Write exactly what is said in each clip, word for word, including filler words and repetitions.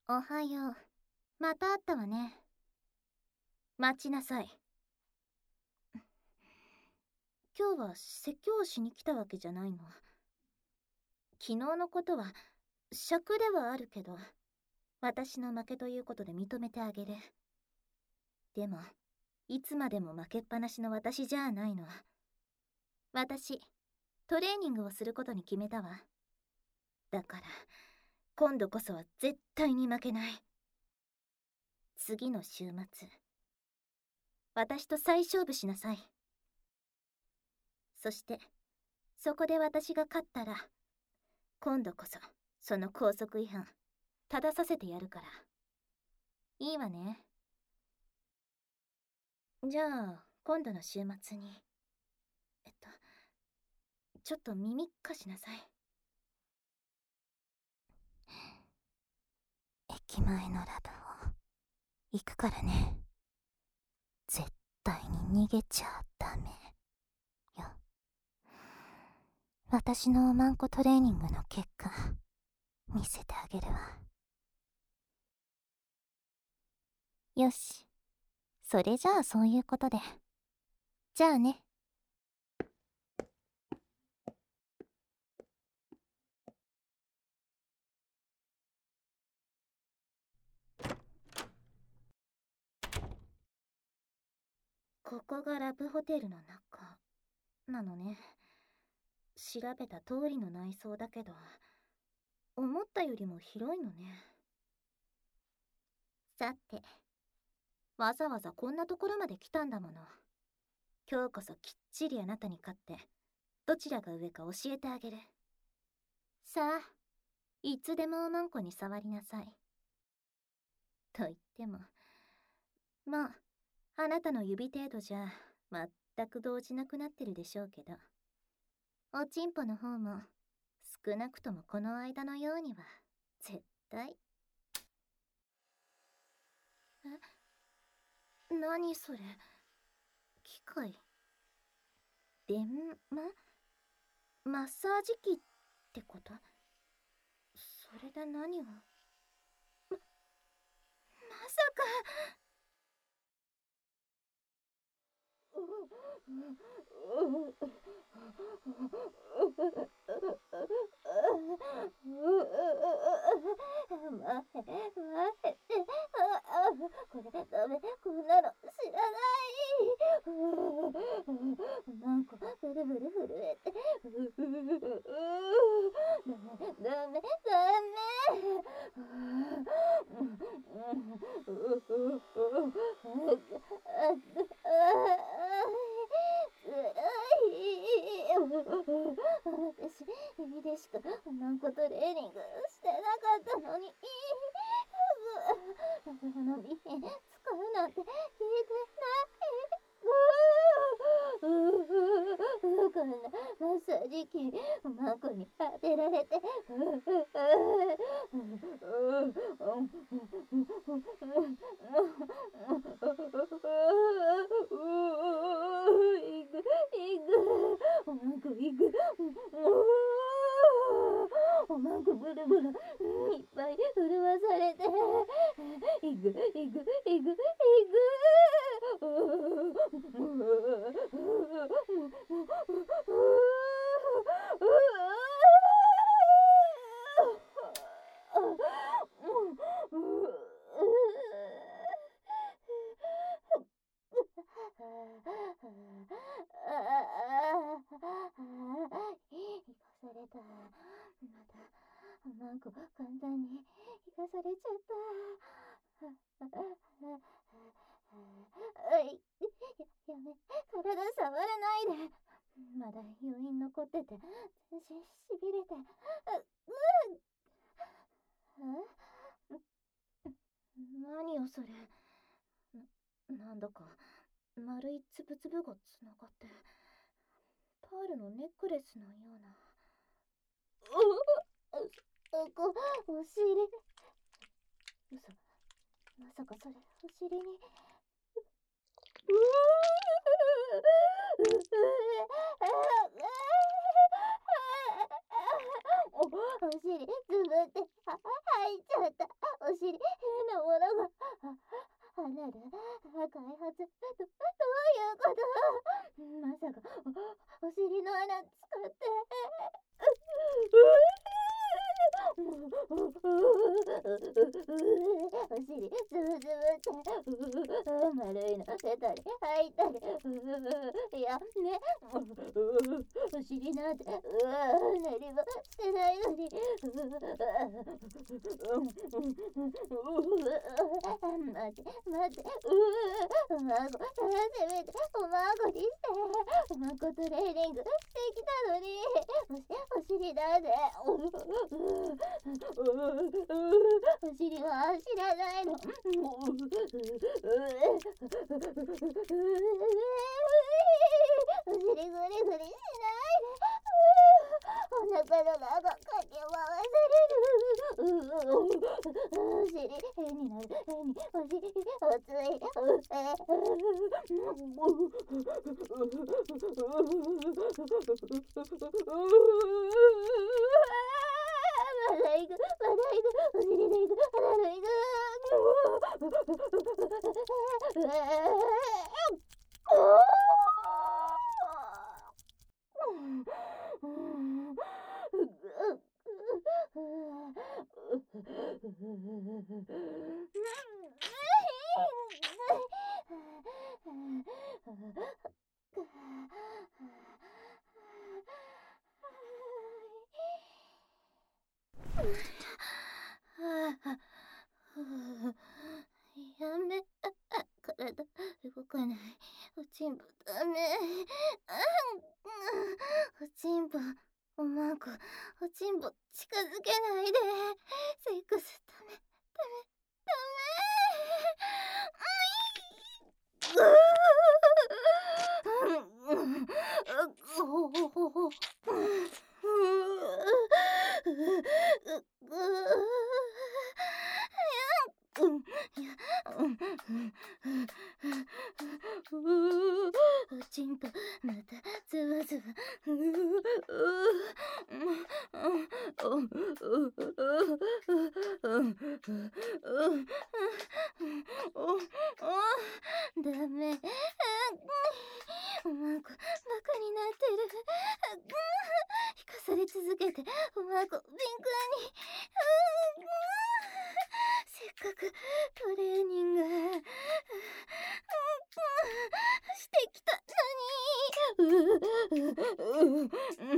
おはよう。また会ったわね。待ちなさい。今日は説教をしに来たわけじゃないの。昨日のことは尺ではあるけど、私の負けということで認めてあげる。でも、いつまでも負けっぱなしの私じゃないの。私、トレーニングをすることに決めたわ。だから、今度こそは絶対に負けない。次の週末、私と再勝負しなさい。そして、そこで私が勝ったら、今度こそ、その校則違反、正させてやるから。いいわね。じゃあ、今度の週末に、えっと、ちょっと耳貸しなさい。駅前のラブを行くからね。絶対に逃げちゃダメよ。私のおまんこトレーニングの結果、見せてあげるわ。よし。それじゃあそういうことで。じゃあね。ここがラブホテルの中なのね。調べた通りの内装だけど、思ったよりも広いのね。さて、わざわざこんなところまで来たんだもの。今日こそきっちりあなたに勝って、どちらが上か教えてあげる。さあ、いつでもおまんこに触りなさい。と言っても、まあ、あなたの指程度じゃ全く動じなくなってるでしょうけど、おちんぽの方も少なくともこの間のようには絶対。え、何それ、機械、電ママッサージ機ってこと？それで何を？ま、まさか。これダメ、こんなの知らない。なんかブルブル震えて、ダメダメダメ。私、指でしか何個トレーニングしてなかったのに、花火使うなんて聞いてない。こんなマッサージ機、マコに当てられて、いくいく、おまんこいく、おまんこブルブルいっぱい震わされて、いくいくいくいく。生かされた。また、なんか簡単に生かされちゃった。いや、やめ、体触らないで。まだ余韻残ってて、全身しびれて。う、うん。え？何よそれ。な、なんだか丸いつぶつぶがつながって、パールのネックレスのような。ううこ、お尻。嘘、まさかそれお尻に。うお、お尻つぶっては入っちゃった。お尻お尻ズブズブって丸いの出たり吐いたり、いやね、お尻なんて何もしてないのに、待って待って、お孫せめてお孫にして、お孫トレーニングしてきたのに、お尻なんでお尻は知らないの。お尻グリグリしないで。お腹の中かき回される。お尻変になる。変にお尻熱い。まだ行く、まだ行く、お尻で行く、まだ行く。やめ、体動かない。おちんぽダメ。おちんぽ、おまんこ、おちんぽ近づけないで。セックスダメ、ダメ、ダおちんぽまたズブズブ。ダメ。おまんこバカになってる。引かされ続けておまんこ敏感に。せっかくトレーニングしてきたのに。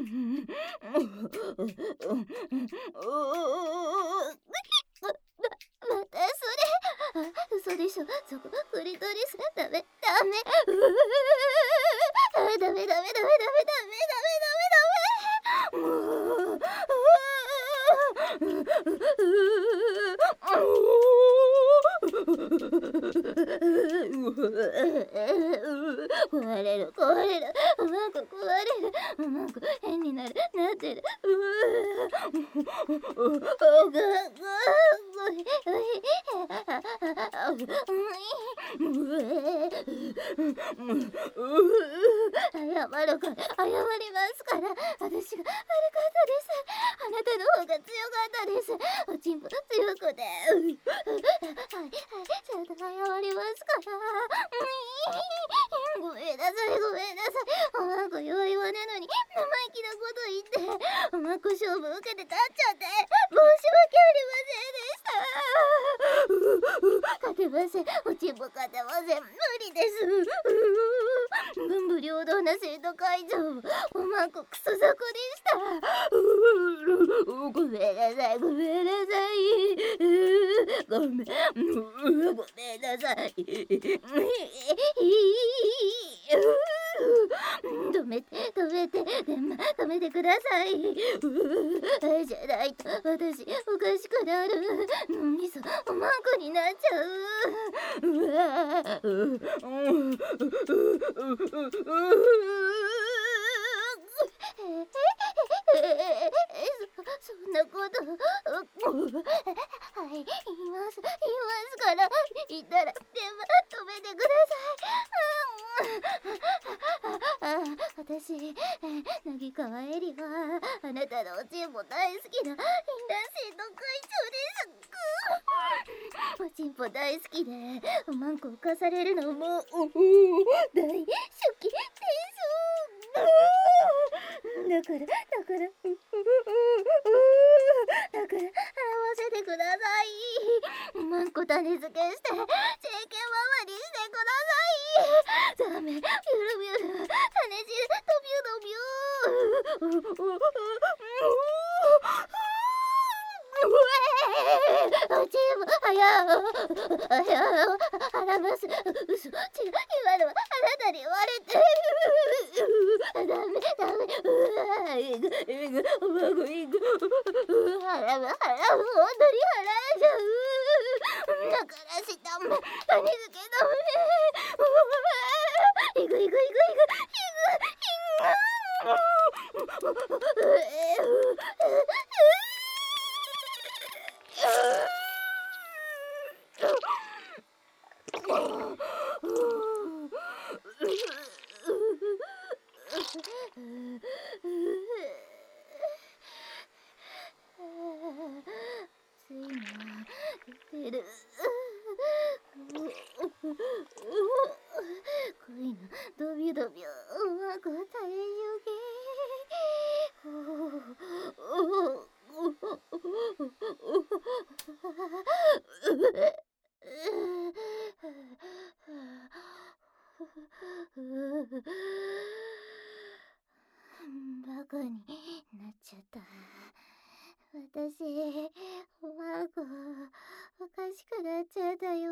またそれ。嘘でしょ。そこクリトリス。ダメダメ。ダメダメダメダメダメダメダメダメダメ。壊れる壊れる。おまんこ壊れる。おまんこ変になるなってる。謝るから謝りますから。私が悪かったです。あなたの方が強かったです。おちんぽ強くて。はいはいちゃんと謝りますから。ごめんなさいごめんなさい。おまんこ弱いわねのに生意気なこと言って、おまんこ勝負受けて立っちゃって申し訳ありませんでした。勝てません。おちんぽ勝てません。無理です。文武両道な生徒会長、おまんこクソ雑魚でした。ごめんなさいごめんなさい。ごめんごめんなさい。止めて止めて止めてください。じゃないと私おかしくなる。脳みそおまんこになっちゃう。そそんなことはい言います言いますから言ったら電話止めてください。私乃木川えりはあなたのおちんぽ大好きなインラン生徒会長です。おちんぽ大好きでおまんこ浮かされるのも大好きです。だからだからだからんこ種付けして世間回りしてください。ザメビュルビュル種汁ドビュドビュうえチームあやあやあらます嘘違う今のはあなたに言われてダメダメうわえぐえぐおまごいぐうわ腹が腹が本当に腹じゃうだからしダメ種付けダメいぐいぐいぐいぐいぐいぐいついな出る恋のドビュドビュうまく耐えゆけバカになっちゃった。私、マーゴ、おかしくなっちゃったよ。